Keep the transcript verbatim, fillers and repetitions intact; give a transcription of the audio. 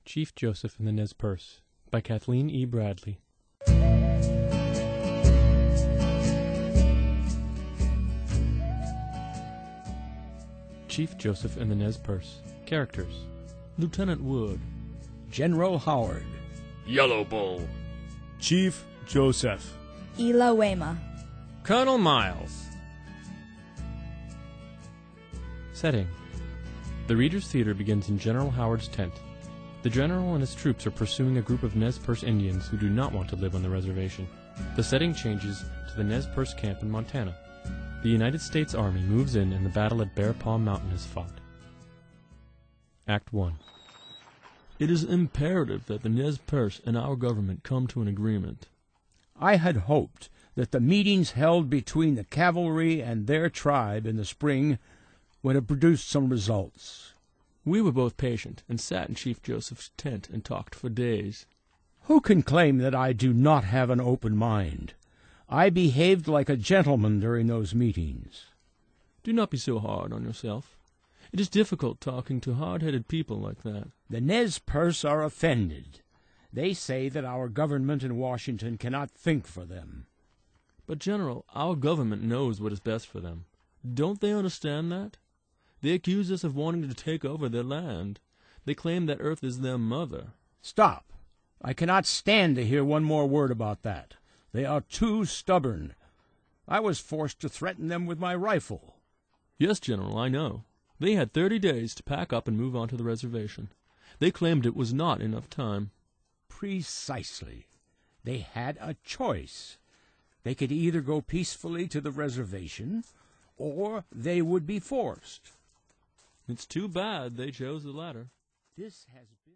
Chief Joseph and the Nez Perce by Kathleen E. Bradley. Chief Joseph and the Nez Perce. Characters: Lieutenant Wood, General Howard, Yellow Bull, Chief Joseph, Ela Wema, Colonel Miles. Setting: The Reader's Theater begins in General Howard's tent. The general and his troops are pursuing a group of Nez Perce Indians who do not want to live on the reservation. The setting changes to the Nez Perce camp in Montana. The United States Army moves in and the battle at Bear Paw Mountain is fought. Act one. It is imperative that the Nez Perce and our government come to an agreement. I had hoped that the meetings held between the cavalry and their tribe in the spring would have produced some results. We were both patient and sat in Chief Joseph's tent and talked for days. Who can claim that I do not have an open mind? I behaved like a gentleman during those meetings. Do not be so hard on yourself. It is difficult talking to hard-headed people like that. The Nez Perce are offended. They say that our government in Washington cannot think for them. But, General, our government knows what is best for them. Don't they understand that? They accuse us of wanting to take over their land. They claim that Earth is their mother. Stop. I cannot stand to hear one more word about that. They are too stubborn. I was forced to threaten them with my rifle. Yes, General, I know. They had thirty days to pack up and move on to the reservation. They claimed it was not enough time. Precisely. They had a choice. They could either go peacefully to the reservation, or they would be forced. It's too bad they chose the latter. This has been